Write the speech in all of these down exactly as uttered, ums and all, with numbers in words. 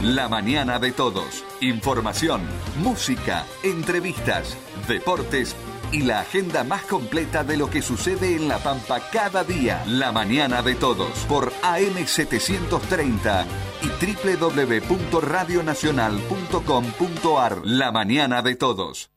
La mañana de todos. Información, música, entrevistas, deportes y la agenda más completa de lo que sucede en La Pampa cada día. La mañana de todos por A M setecientos treinta y doble u doble u doble u punto radio nacional punto com punto a r. La mañana de todos.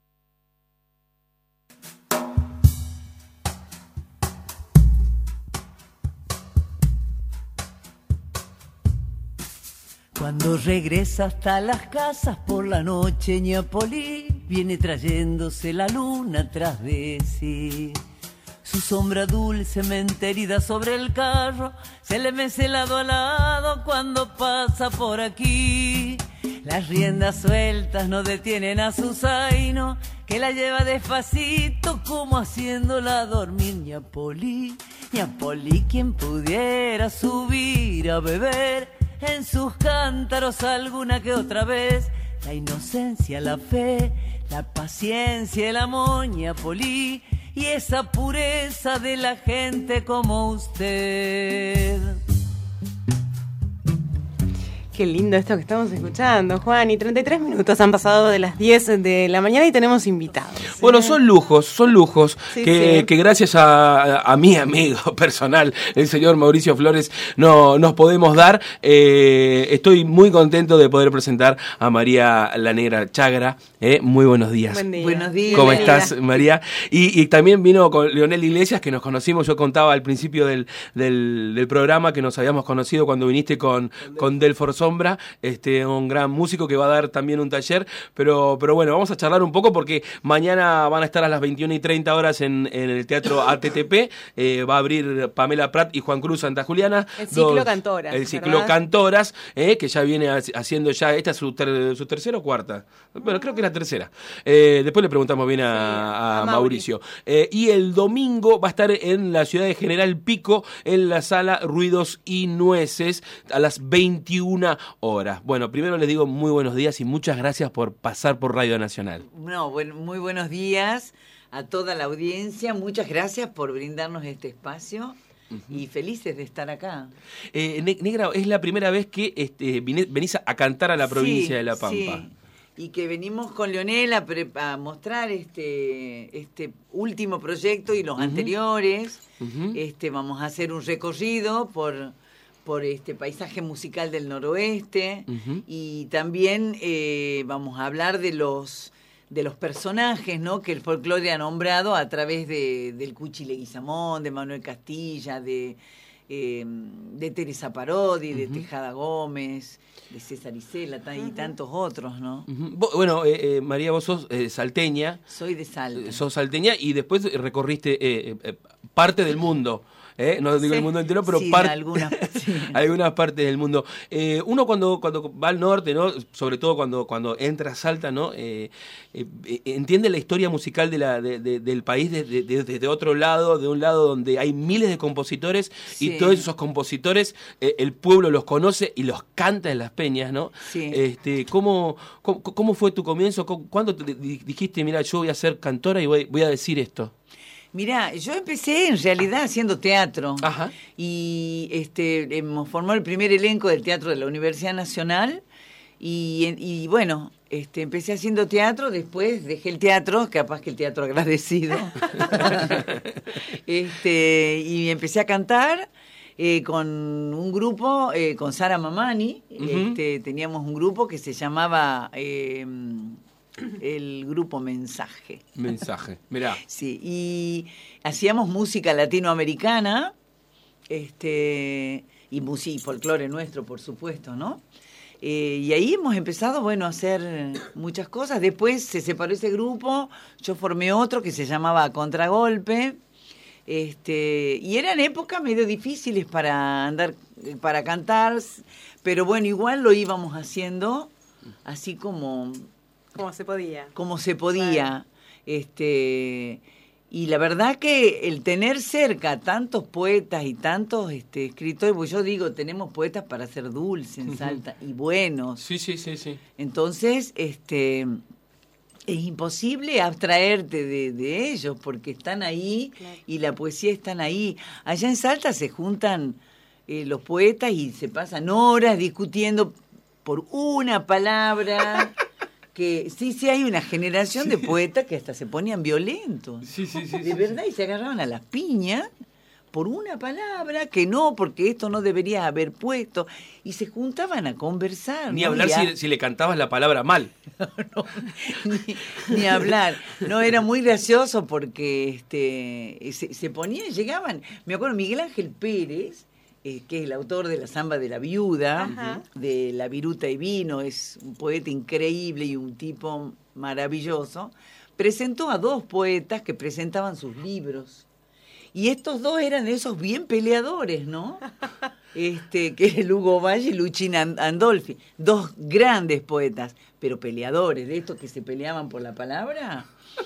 Cuando regresa hasta las casas por la noche, Ñapolí viene trayéndose la luna tras de sí. Su sombra dulcemente herida sobre el carro se le mece lado a lado cuando pasa por aquí. Las riendas sueltas no detienen a su zaino, que la lleva despacito como haciéndola dormir. Ñapolí, Ñapolí, quien pudiera subir a beber en sus cántaros alguna que otra vez la inocencia, la fe, la paciencia, el amor, Ñapolí, y esa pureza de la gente como usted. Qué lindo esto que estamos escuchando, Juan. Y treinta y tres minutos han pasado de las diez de la mañana y tenemos invitados. ¿eh? Bueno, son lujos, son lujos sí, que, sí. que gracias a, a mi amigo personal, el señor Mauricio Flores, no, nos podemos dar. Eh, estoy muy contento de poder presentar a María la Negra Chagra. Eh, muy buenos días. Buen día. Buenos días. ¿Cómo Bienvenida. estás, María? Y, y también vino con Leonel Iglesias, que nos conocimos. Yo contaba al principio del, del, del programa que nos habíamos conocido cuando viniste con, con Delfor Sombra, este, un gran músico que va a dar también un taller. Pero, pero bueno, vamos a charlar un poco porque mañana van a estar a las veintiuna y treinta horas en, en el Teatro A T T P. Eh, va a abrir Pamela Pratt y Juan Cruz Santa Juliana. El ciclo dos, Cantoras. El ciclo ¿verdad? Cantoras, eh, que ya viene haciendo ya, esta es su, ter, su tercera o cuarta. Bueno, creo que la tercera. Eh, después le preguntamos bien a, Sí, a, a Mauricio. Eh, y el domingo va a estar en la ciudad de General Pico, en la sala Ruidos y Nueces, a las veintiuna horas. Bueno, primero les digo muy buenos días y muchas gracias por pasar por Radio Nacional. No, bueno, muy buenos días a toda la audiencia. Muchas gracias por brindarnos este espacio. Uh-huh. Y felices de estar acá. Eh, Negra, es la primera vez que este, venís a cantar a la provincia sí, de La Pampa. Sí. Y que venimos con Leonel a, pre- a mostrar este, este último proyecto y los uh-huh. anteriores. Uh-huh. Este, vamos a hacer un recorrido por, por este paisaje musical del noroeste. Uh-huh. Y también eh, vamos a hablar de los... de los personajes, ¿no?, que el folclore ha nombrado a través de, del Cuchi Leguizamón, de Manuel Castilla, de, eh, de Teresa Parodi, uh-huh. de Tejada Gómez, de César Isela y uh-huh. tantos otros, ¿no? Uh-huh. Bueno, eh, eh, María, vos sos eh, salteña. Soy de Salta. Sos salteña y después recorriste eh, eh, parte del mundo. ¿Eh? No digo sí. el mundo entero, pero sí, part... algunas, sí. algunas partes del mundo. Eh, uno cuando cuando va al norte, ¿no? Sobre todo cuando cuando entra a Salta, ¿no? Eh, eh, entiende la historia musical de la de, de, del país desde de, de, de otro lado, de un lado donde hay miles de compositores sí. y todos esos compositores eh, el pueblo los conoce y los canta en las peñas, ¿no? Sí. Este, ¿cómo, cómo cómo fue tu comienzo? ¿Cuándo te dijiste, mira, yo voy a ser cantora y voy, voy a decir esto? Mirá, yo empecé en realidad haciendo teatro. Ajá. Y este hemos formado el primer elenco del teatro de la Universidad Nacional y, y bueno, este empecé haciendo teatro, después dejé el teatro, capaz que el teatro agradecido. este y empecé a cantar eh, con un grupo, eh, con Sara Mamani. Uh-huh. Este, teníamos un grupo que se llamaba... Eh, el grupo Mensaje. Mensaje, mirá. Sí, y hacíamos música latinoamericana, este, y música y folclore nuestro, por supuesto, ¿no? Eh, y ahí hemos empezado, bueno, a hacer muchas cosas. Después se separó ese grupo, yo formé otro que se llamaba Contragolpe, este, y eran épocas medio difíciles para andar, para cantar, pero bueno, igual lo íbamos haciendo así como... Como se podía. Como se podía. Claro. Este, y la verdad que el tener cerca tantos poetas y tantos este, escritores, pues yo digo, tenemos poetas para hacer dulce en Salta, uh-huh. y buenos. Sí, sí, sí, sí. Entonces, este, es imposible abstraerte de, de ellos, porque están ahí, claro. y la poesía están ahí. Allá en Salta se juntan eh, los poetas y se pasan horas discutiendo por una palabra. Que sí, sí, hay una generación sí. de poetas que hasta se ponían violentos. Sí, sí, sí. De sí, verdad, sí. y se agarraban a las piñas por una palabra que no, porque esto no debería haber puesto. Y se juntaban a conversar. Ni ¿no? hablar a... si, si le cantabas la palabra mal. No, no, ni, ni hablar. No, era muy gracioso porque este se, se ponían, llegaban. Me acuerdo, Miguel Ángel Pérez, eh, que es el autor de La Zamba de la Viuda, Ajá. de La Viruta y Vino, es un poeta increíble y un tipo maravilloso, presentó a dos poetas que presentaban sus libros. Y estos dos eran esos bien peleadores, ¿no? Este, que es Hugo Valle y Luchín Andolfi, dos grandes poetas, pero peleadores, de estos que se peleaban por la palabra.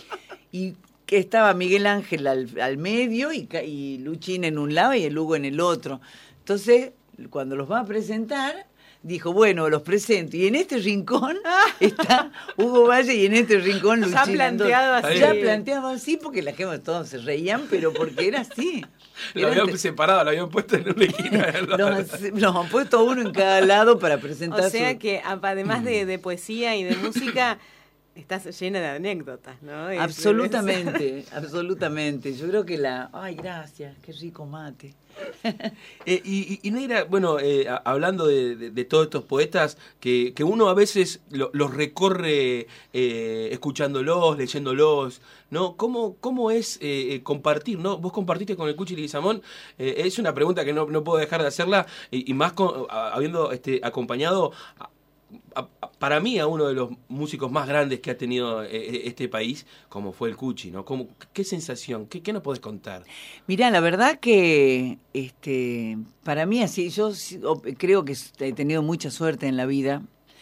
Y que estaba Miguel Ángel al, al medio y, y Luchín en un lado y el Hugo en el otro. Entonces, cuando los va a presentar, dijo, bueno, los presento. Y en este rincón está Hugo Valle y en este rincón Luchín Ya planteado Andolfi. así. Ya planteado así porque la gente todos se reían, pero porque era así. Lo habían te... separado, lo habían puesto en una esquina. Los, los han puesto uno en cada lado para presentar. O sea su... que además de, de poesía y de música, estás llena de anécdotas, ¿no? Es, absolutamente, es... absolutamente. Yo creo que la... Ay, gracias, qué rico mate. eh, y, y Negra, bueno, eh, hablando de, de, de todos estos poetas, que, que uno a veces lo, los recorre eh, escuchándolos, leyéndolos, ¿no? ¿Cómo, cómo es eh, compartir, ¿no? Vos compartiste con el Cuchi Leguizamón, eh, es una pregunta que no, no puedo dejar de hacerla, y, y más con, a, habiendo este, acompañado... A, A, a, para mí a uno de los músicos más grandes que ha tenido eh, este país, como fue el Cuchi, ¿no? ¿Cómo, ¿Qué sensación? ¿Qué, qué nos podés contar? Mirá, la verdad que este, para mí así, yo creo que he tenido mucha suerte en la vida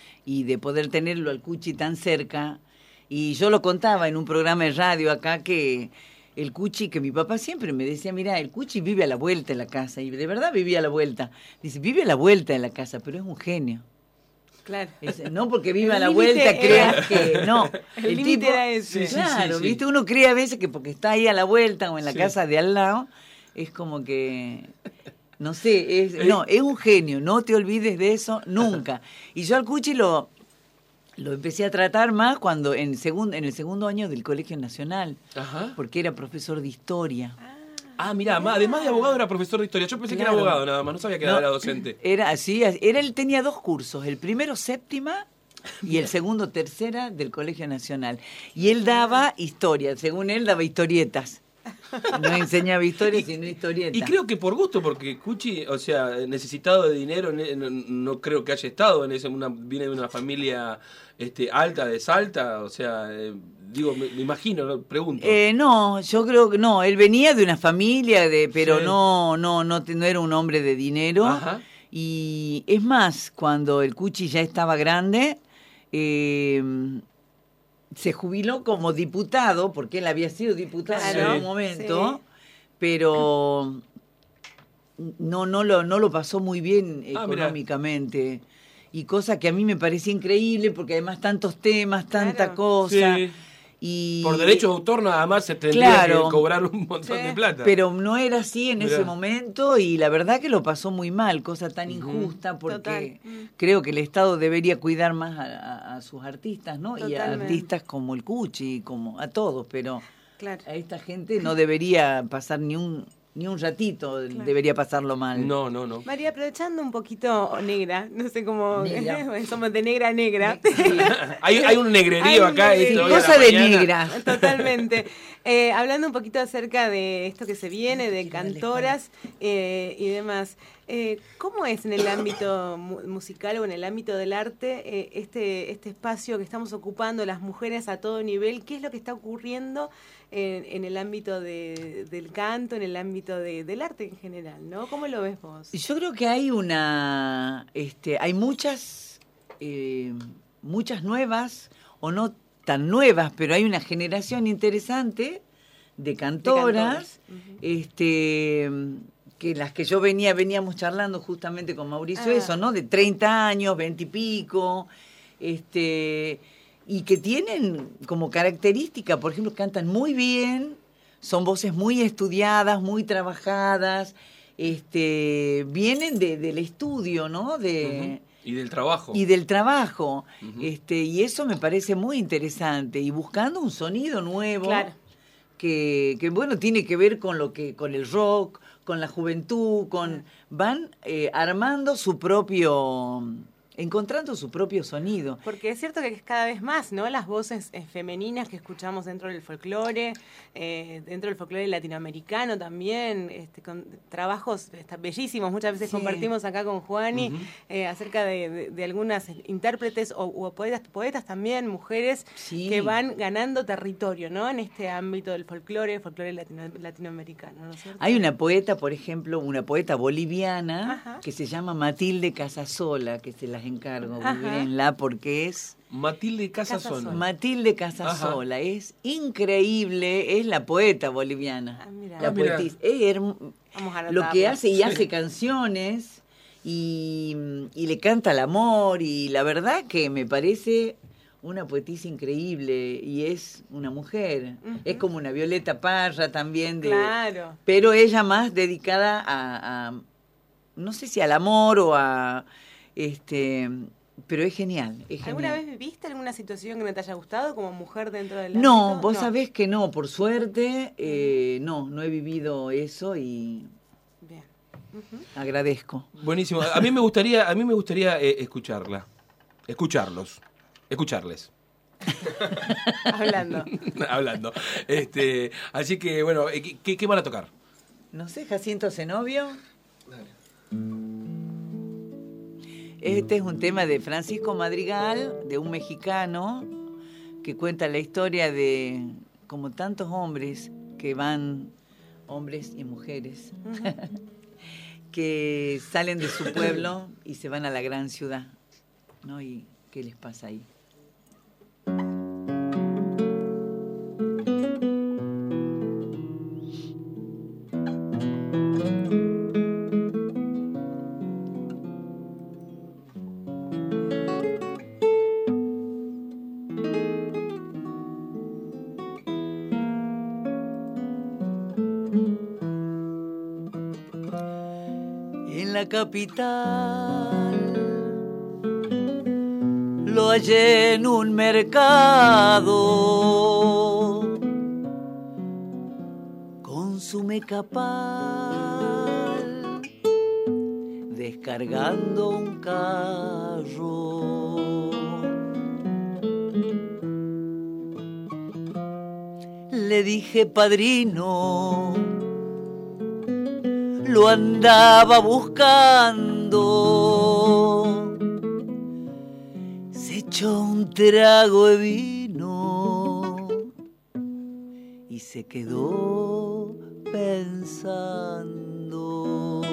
y de poder tenerlo al Cuchi tan cerca. Y yo lo contaba en un programa de radio acá que el Cuchi, que mi papá siempre me decía, mirá, el Cuchi vive a la vuelta en la casa, y de verdad vivía a la vuelta. Dice, vive a la vuelta en la casa, pero es un genio. Claro. Es, no porque viva a la vuelta creas que no. El, el límite era ese. Sí, claro, sí, sí, viste, uno cree a veces que porque está ahí a la vuelta o en la sí. casa de al lado, es como que no sé, es, no, es un genio, no te olvides de eso nunca. Y yo al Cuchi lo lo empecé a tratar más cuando en segundo en el segundo año del Colegio Nacional. Ajá. Porque era profesor de historia. Ah. Ah, mirá, además de abogado era profesor de historia. Yo pensé Claro. que era abogado nada más, no sabía que No, era docente. Era así, era, él tenía dos cursos, el primero séptima y el segundo tercera del Colegio Nacional. Y él daba historia, según él daba historietas. No enseñaba historias, sino historietas. Y creo que por gusto, porque Cuchi, o sea, necesitado de dinero, no, no creo que haya estado en ese, una, viene de una familia este, alta de Salta, o sea, eh, digo, me, me imagino, ¿no? Pregunto. Eh, no, yo creo que no, él venía de una familia, de, pero Sí. no, no, no, no era un hombre de dinero. Ajá. Y es más, cuando el Cuchi ya estaba grande, eh, se jubiló como diputado, porque él había sido diputado Claro, en algún momento, sí. pero no, no, lo, no lo pasó muy bien Ah, económicamente. Y cosa que a mí me parecía increíble, porque además tantos temas, tanta Claro. cosa. Sí. Y, Por derecho de autor nada más se tendría Claro. que cobrar un montón Sí. de plata. Pero no era así en Mirá. ese momento y la verdad que lo pasó muy mal, cosa tan Ujú. injusta, porque Total. Mm. creo que el Estado debería cuidar más a, a- a sus artistas, ¿no? Y a Totalmente. artistas como el Cuchi, como a todos, pero Claro. a esta gente no debería pasar ni un ni un ratito, Claro. debería pasarlo mal. No, no, no. María, aprovechando un poquito negra, no sé cómo, Negra. somos de negra a negra. Sí. Hay, hay un negrerío Hay un acá. negrerío. esto, hoy a la Cosa de mañana. negra. Totalmente. Eh, hablando un poquito acerca de esto que se viene, de cantoras eh, y demás, eh, ¿cómo es en el ámbito mu- musical o en el ámbito del arte eh, este, este espacio que estamos ocupando las mujeres a todo nivel? ¿Qué es lo que está ocurriendo en, en el ámbito de, del canto, en el ámbito de, del arte en general, ¿no? ¿Cómo lo ves vos? Yo creo que hay una, este, hay muchas, eh, muchas nuevas o no tan nuevas, pero hay una generación interesante de cantoras, De cantoras. Ujú. este, que las que yo venía, veníamos charlando justamente con Mauricio Ah. eso, ¿no? De treinta años, veinte y pico, este, y que tienen como característica, por ejemplo, cantan muy bien, son voces muy estudiadas, muy trabajadas, este, vienen de, del estudio, ¿no? De, uh-huh. Y del trabajo. Y del trabajo. Uh-huh. Este, y eso me parece muy interesante. Y buscando un sonido nuevo. Claro. Que, que bueno, tiene que ver con lo que, con el rock, con la juventud, con van eh, armando su propio, encontrando su propio sonido. Porque es cierto que es cada vez más, ¿no? Las voces eh, femeninas que escuchamos dentro del folclore, eh, dentro del folclore latinoamericano también, este, con trabajos está, bellísimos. Muchas veces sí. compartimos acá con Juani uh-huh. eh, acerca de, de, de algunas intérpretes o, o poetas, poetas también, mujeres, sí. que van ganando territorio, ¿no? En este ámbito del folclore, folclore latino, latinoamericano, ¿no es cierto? Hay una poeta, por ejemplo, una poeta boliviana Ajá. que se llama Matilde Casasola, que se las encargo, la porque es Matilde Casasola. Matilde Casasola, Ajá. es increíble, es la poeta boliviana. Ah, mira. La ah, poetisa. Es herm- lo que hace y sí. hace canciones y, y le canta al amor y la verdad que me parece una poetisa increíble y es una mujer. Uh-huh. Es como una Violeta Parra también de, claro. pero ella más dedicada a, a no sé si al amor o a Este, pero es genial, es ¿Alguna genial. vez viviste alguna situación que no te haya gustado como mujer dentro del No, ámbito? vos no. sabés que no, por suerte, eh, no, no he vivido eso y Bien. Uh-huh. agradezco. Buenísimo. A mí me gustaría, a mí me gustaría eh, escucharla, escucharlos, escucharles. Hablando. Hablando. Este, así que bueno, ¿qué, qué van a tocar? No sé, Jacinto Zenobio. Dale. Este es un tema de Francisco Madrigal, de un mexicano, que cuenta la historia de, como tantos hombres que van, hombres y mujeres, uh-huh. que salen de su pueblo y se van a la gran ciudad, ¿no? ¿Y qué les pasa ahí? Capital lo hallé en un mercado con su mecapal descargando un carro. Le dije, padrino, lo andaba buscando, se echó un trago de vino y se quedó pensando.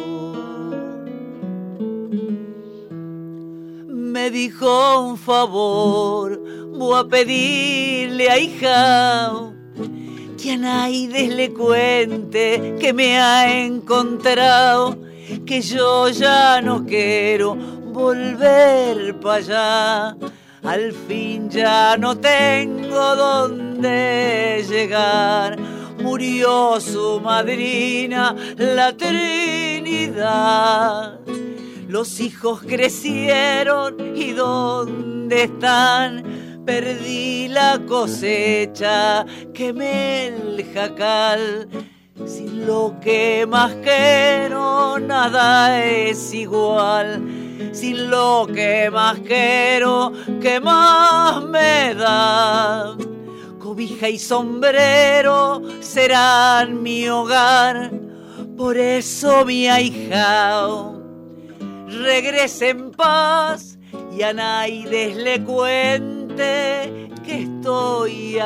Me dijo un favor, voy a pedirle a hija que a Naides le cuente que me ha encontrado, que yo ya no quiero volver para allá. Al fin ya no tengo dónde llegar. Murió su madrina, la Trinidad. Los hijos crecieron y ¿dónde están? Perdí la cosecha, quemé el jacal. Sin lo que más quiero, nada es igual. Sin lo que más quiero, ¿qué más me da? Cobija y sombrero serán mi hogar. Por eso mi ahijao regrese en paz y a Naides le cuente que estoy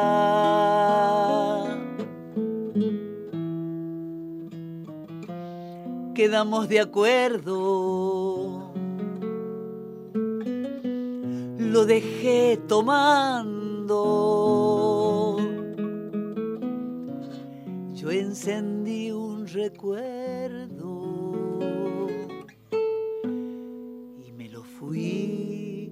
acá. Quedamos de acuerdo, lo dejé tomando. Yo encendí un recuerdo y me lo fui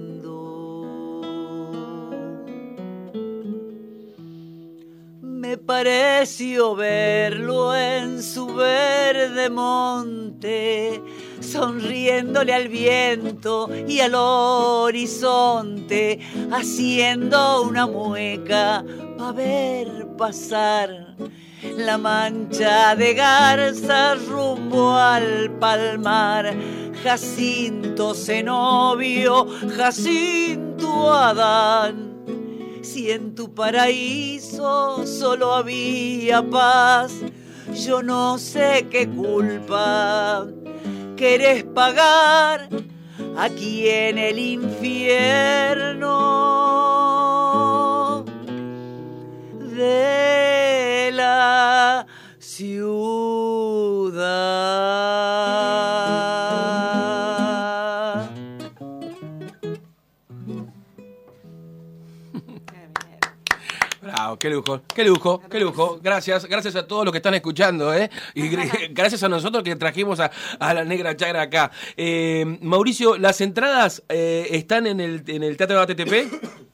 fumando. Me pareció verlo en su verde monte, sonriéndole al viento y al horizonte, haciendo una mueca pa' ver pasar la mancha de garza rumbo al palmar. Jacinto Zenobio, Jacinto Adán, si en tu paraíso solo había paz, yo no sé qué culpa querés pagar aquí en el infierno de la ciudad. Bravo, qué lujo, qué lujo, qué lujo. Gracias, gracias a todos los que están escuchando, ¿eh? Y gracias a nosotros que trajimos a, a la Negra Chagra acá. Eh, Mauricio, las entradas eh, están en el, en el Teatro de A T T P.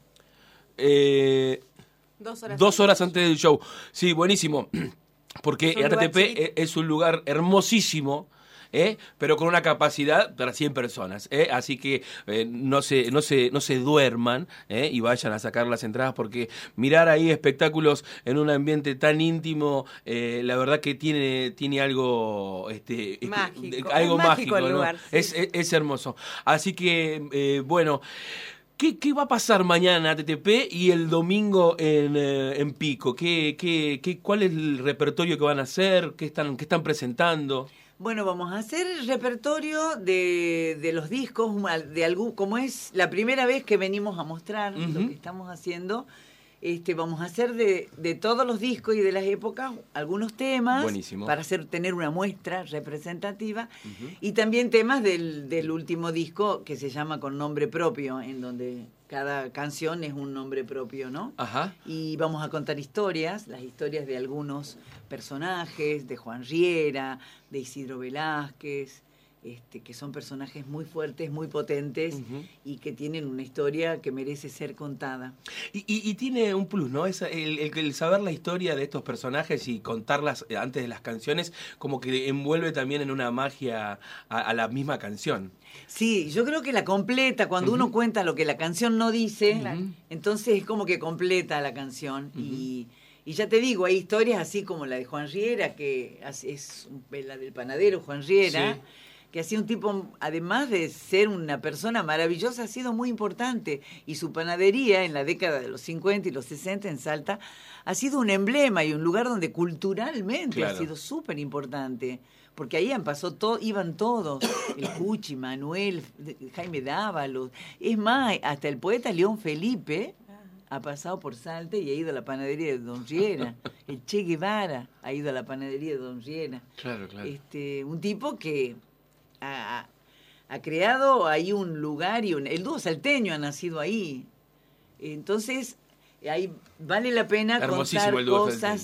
Eh, Dos horas, dos horas antes del show. Sí, buenísimo. Porque A T T P es un lugar hermosísimo. ¿Eh? Pero con una capacidad para cien personas, ¿eh? Así que eh, no se no se no se duerman, ¿eh? Y vayan a sacar las entradas, porque mirar ahí espectáculos en un ambiente tan íntimo, eh, la verdad que tiene tiene algo este mágico, algo es mágico, mágico, el ¿no? lugar, sí. es, es es hermoso. Así que eh, bueno, ¿Qué, ¿Qué va a pasar mañana A T T P y el domingo en, eh, en Pico? ¿Qué, qué, qué, ¿Cuál es el repertorio que van a hacer? ¿Qué están, qué están presentando? Bueno, vamos a hacer el repertorio de, de los discos, de algún, como es la primera vez que venimos a mostrar uh-huh. lo que estamos haciendo. Este, vamos a hacer de, de todos los discos y de las épocas algunos temas. Buenísimo. Para hacer tener una muestra representativa uh-huh. y también temas del, del último disco que se llama Con Nombre Propio, en donde cada canción es un nombre propio, ¿no? Ajá. Y vamos a contar historias, las historias de algunos personajes, de Juan Riera, de Isidro Velázquez, este, que son personajes muy fuertes, muy potentes uh-huh. y que tienen una historia que merece ser contada. Y, y, y tiene un plus, ¿no? Es el, el, el saber la historia de estos personajes y contarlas antes de las canciones, como que envuelve también en una magia a, a la misma canción. Sí, yo creo que la completa, cuando uh-huh. uno cuenta lo que la canción no dice, uh-huh. entonces es como que completa la canción. Uh-huh. y, y ya te digo, hay historias así como la de Juan Riera, que es la del panadero Juan Riera, sí. que ha sido un tipo, además de ser una persona maravillosa, ha sido muy importante. Y su panadería en la década de los cincuenta y los sesenta en Salta ha sido un emblema y un lugar donde culturalmente claro. ha sido súper importante. Porque ahí han pasado todo, iban todos, el Cuchi, Manuel, Jaime Dávalos. Es más, hasta el poeta León Felipe ha pasado por Salta y ha ido a la panadería de Don Riera. El Che Guevara ha ido a la panadería de Don Riera. Claro, claro. Este, un tipo que ha, ha creado ahí un lugar y un, el dúo salteño ha nacido ahí. Entonces, ahí vale la pena hermosísimo contar cosas.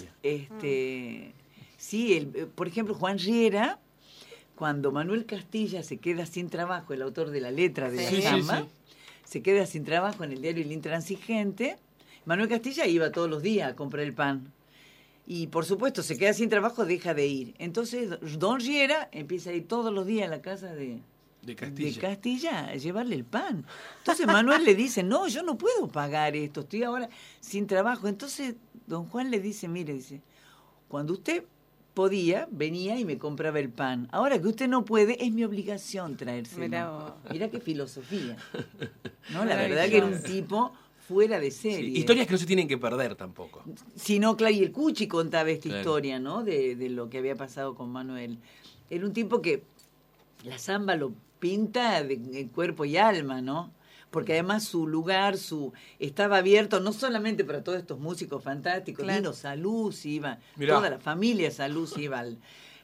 Este, mm. Sí, el, por ejemplo, Juan Riera, cuando Manuel Castilla se queda sin trabajo, el autor de la letra de sí, La Samba, sí, sí. se queda sin trabajo en el diario El Intransigente, Manuel Castilla iba todos los días a comprar el pan. Y, por supuesto, se queda sin trabajo, deja de ir. Entonces, Don Riera empieza a ir todos los días a la casa de, de, Castilla. de Castilla a llevarle el pan. Entonces, Manuel le dice, no, yo no puedo pagar esto, estoy ahora sin trabajo. Entonces, don Juan le dice, mire, dice, cuando usted podía, venía y me compraba el pan. Ahora que usted no puede, es mi obligación traérselo. Mirá, Mirá qué filosofía. ¿No? La verdad que era un tipo fuera de serie. Sí, historias que no se tienen que perder tampoco. Si no, claro, y el Cuchi contaba esta claro. historia, ¿no? De, de lo que había pasado con Manuel. Era un tipo que la samba lo pinta de, de cuerpo y alma, ¿no? Porque además su lugar, su estaba abierto no solamente para todos estos músicos fantásticos, claro. Nino Saluzzi iba, Mirá. toda la familia Saluzzi iba, al,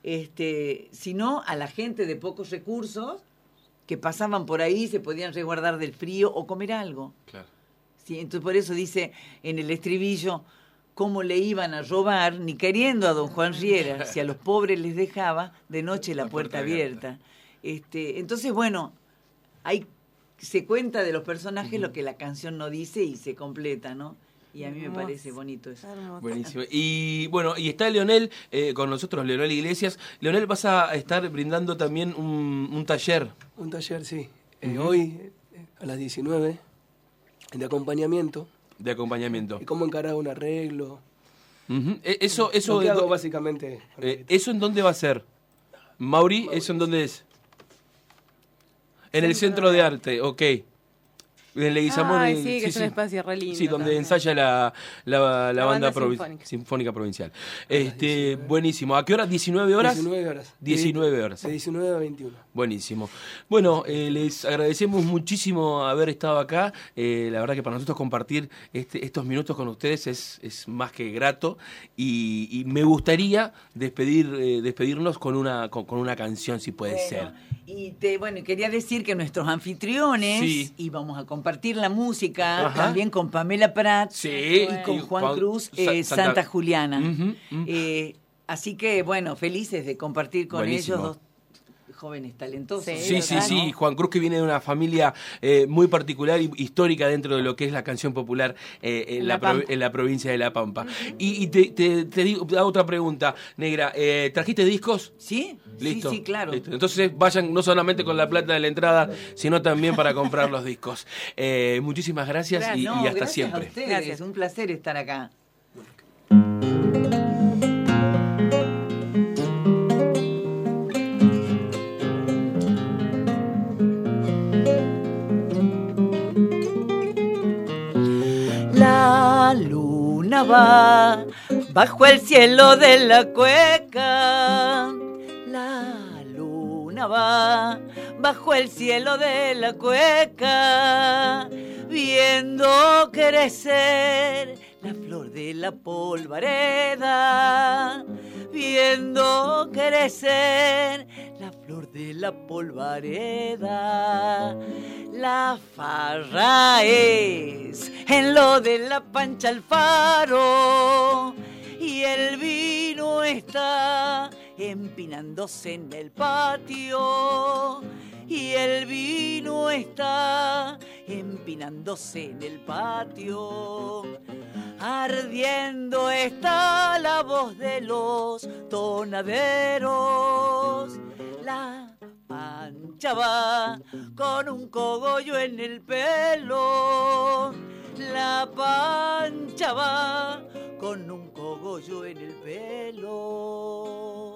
este, sino a la gente de pocos recursos que pasaban por ahí, se podían resguardar del frío o comer algo. Claro. Sí, entonces por eso dice en el estribillo cómo le iban a robar, ni queriendo a don Juan Riera, si a los pobres les dejaba de noche la, la puerta, puerta abierta. abierta. Este, entonces, bueno, hay se cuenta de los personajes uh-huh. lo que la canción no dice y se completa, ¿no? Y a mí me Hermoso. parece bonito eso. Hermoso. Buenísimo. Y bueno, y está Leonel eh, con nosotros, Leonel Iglesias. Leonel, vas a estar brindando también un, un taller. Un taller, sí. Eh, hoy, eh, a las diecinueve, de acompañamiento. De acompañamiento. Y cómo encarar un arreglo. Uh-huh. Eh, Eso, eso, Lo que de- hago básicamente. eh, ¿eso en dónde va a ser? Mauri, ¿eso en dónde es? En el Centro de Arte, ok. En Leguizamón. Ay, eh, sí, que es un espacio re lindo Sí, donde también. ensaya la, la, la La banda, banda provi- sinfónica. sinfónica provincial. Este, buenísimo. ¿A qué hora? ¿diecinueve horas? diecinueve horas. diecinueve horas. De diecinueve a veintiuno. Buenísimo. Bueno, eh, les agradecemos muchísimo haber estado acá. Eh, la verdad que para nosotros compartir este, estos minutos con ustedes es, es más que grato. Y, y me gustaría despedir, eh, despedirnos con una, con, con una canción, si puede Bueno, ser. Y te, bueno, y quería decir que nuestros anfitriones, Sí. y vamos a compartir la música Ajá. también con Pamela Pratt Sí, y con y Juan, Juan- Cruz, Sa- eh, Santa- Santa, Juliana. Ujú, ujú. Eh, así que, bueno, felices de compartir con Buenísimo. ellos dos jóvenes talentosos. Sí, Sí, sí, ¿verdad? sí. Juan Cruz, que viene de una familia eh, muy particular y histórica dentro de lo que es la canción popular eh, en, En la La pro- Pampa. en la provincia de La Pampa. Y, y te, te, te digo, hago otra pregunta, Negra. Eh, ¿Trajiste discos? ¿Sí? Listo. Sí, sí, claro. Listo. Entonces vayan no solamente con la plata de la entrada, sino también para comprar los discos. Eh, muchísimas gracias y, No, y hasta gracias siempre. A ustedes. Gracias. Un placer estar acá. La luna va bajo el cielo de la cueca. La luna va bajo el cielo de la cueca, viendo crecer la flor de la polvareda, viendo crecer la flor de la polvareda. La farra es en lo de la Pancha Alfaro, y el vino está empinándose en el patio, y el vino está empinándose en el patio. Ardiendo está la voz de los tonaderos. La Pancha va con un cogollo en el pelo. La Pancha va con un cogollo en el pelo.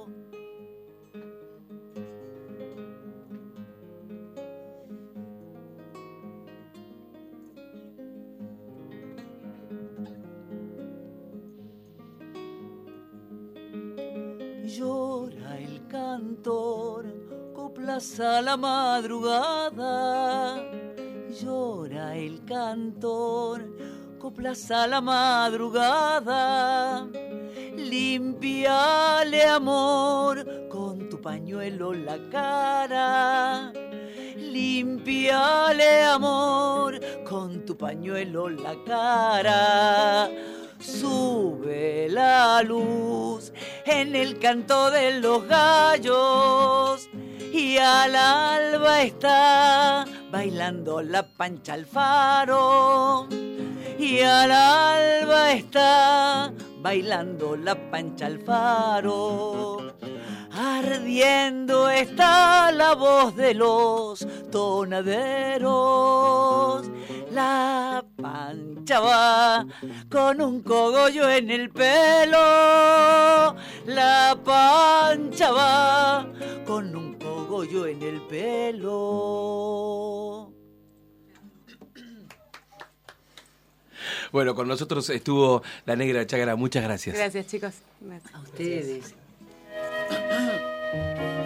Llora el cantor, coplas a la madrugada. Llora el cantor, coplas a la madrugada. Limpiale, amor, con tu pañuelo la cara. Limpiale, amor, con tu pañuelo la cara. Sube la luz en el canto de los gallos, y al alba está bailando la Pancha Alfaro, y al alba está bailando la Pancha Alfaro. Ardiendo está la voz de los tonaderos. La Pancha va con un cogollo en el pelo. La Pancha va con un cogollo en el pelo. Bueno, con nosotros estuvo la Negra Chágara. Muchas gracias. Gracias, chicos. Gracias. A ustedes.